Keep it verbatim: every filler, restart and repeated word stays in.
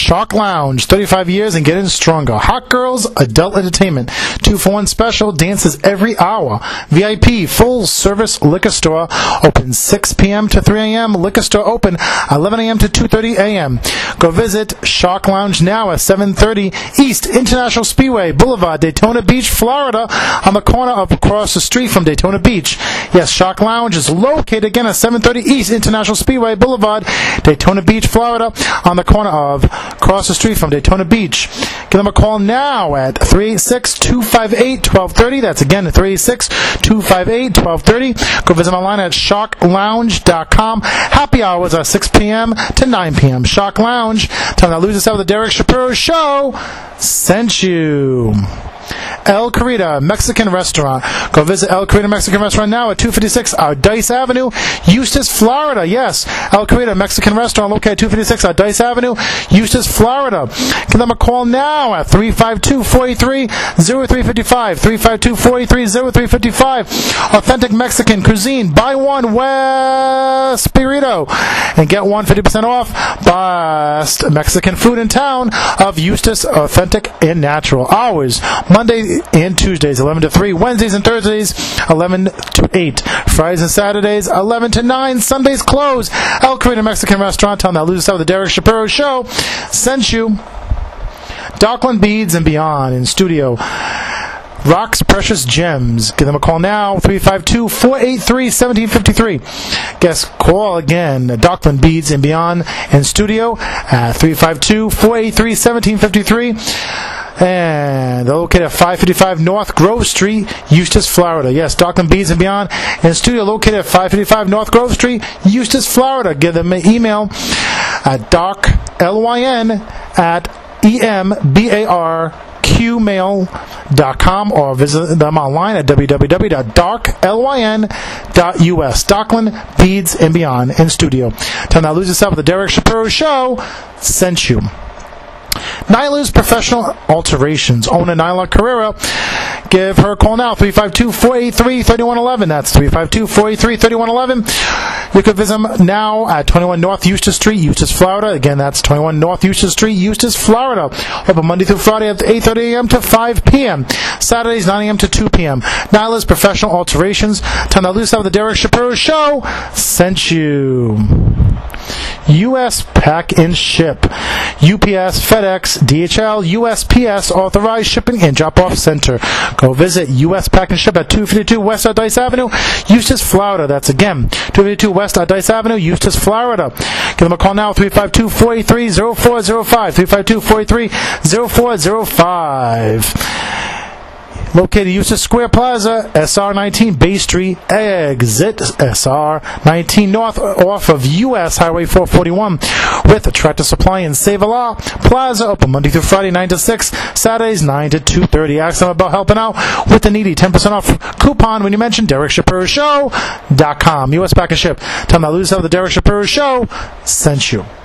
Shark Lounge, thirty-five years and getting stronger. Hot Girls Adult Entertainment, two for one special, dances every hour. V I P, full service liquor store, open six p.m. to three a.m. Liquor store open eleven a.m. to two thirty a.m. Go visit Shark Lounge now at seven thirty East International Speedway Boulevard, Daytona Beach, Florida, on the corner of across the street from Daytona Beach. Yes, Shark Lounge is located again at seven thirty East International Speedway Boulevard, Daytona Beach, Florida, on the corner of across the street from Daytona Beach. Give them a call now at three eight six, two five eight, one two three zero. That's again three eight six, two five eight, one two three zero. Go visit online at shark lounge dot com. Happy hours are six p.m. to nine p.m. Shark Lounge. Time to lose yourself with the Derek Shapiro Show. Sent you. El Carita Mexican Restaurant. Go visit El Carita Mexican Restaurant now at two fifty-six Dice Avenue, Eustis, Florida. Yes, El Carita Mexican Restaurant located at two fifty-six Dice Avenue, Eustis, Florida. Give them a call now at three five two, four eight three, zero three five five. three five two, four eight three, zero three five five. Authentic Mexican cuisine. Buy one West Burrito and get one fifty percent off. Best Mexican food in town of Eustis, authentic and natural. Hours Monday and Tuesdays, eleven to three. Wednesdays and Thursdays, eleven to eight. Fridays and Saturdays, eleven to nine. Sundays close. El Carita Mexican Restaurant. Tell them that Lose Yourself with the Derek Shapiro Show sent you. Darkland Beads and Beyond in studio. Rock's Precious Gems. Give them a call now, three five two, four eight three, one seven five three. Guess call again, Darkland Beads and Beyond in studio at three five two, four eight three, one seven five three. And they're located at five fifty-five North Grove Street, Eustis, Florida. Yes, Darkland Beads and Beyond in studio located at five fifty-five North Grove Street, Eustis, Florida. Give them an email at darklyn at embarqmail dot com or visit them online at w w w dot darklyn dot u s. Darkland Beads and Beyond in studio. Tell now lose yourself with the Derek Shapiro Show sent you. Nyla's Professional Alterations. Owner Nyla Carrera. Give her a call now, three five two, four eight three, three one one one. That's three five two, four eight three, three one one one. You can visit them now at twenty-one North Eustis Street, Eustis, Florida. Again, that's twenty-one North Eustis Street, Eustis, Florida. Open Monday through Friday at eight thirty a.m. to five p.m. Saturdays, nine a.m. to two p.m. Nyla's Professional Alterations. Time to lose out with the Derek Shapiro Show sent you. U S Pack and Ship. U P S, FedEx, D H L, U S P S, authorized shipping and drop-off center. Go visit U S Pack and Ship at two fifty-two West Dice Avenue, Eustis, Florida. That's again, two fifty-two West Dice Avenue, Eustis, Florida. Give them a call now, three five two, four eight three, zero four zero five, three five two, four eight three, zero four zero five. Located Eustis Square Plaza, S R nineteen Bay Street, exit S R nineteen North off of U S Highway four forty-one with Tractor Supply and Save-A-Lot Plaza, open Monday through Friday nine to six, Saturdays nine to two thirty. Ask them about helping out with the needy. ten percent off coupon when you mention Derek Shapiro Show dot com. U S Pack and Ship. Tell them I lose out the Derek Shapiro Show sent you.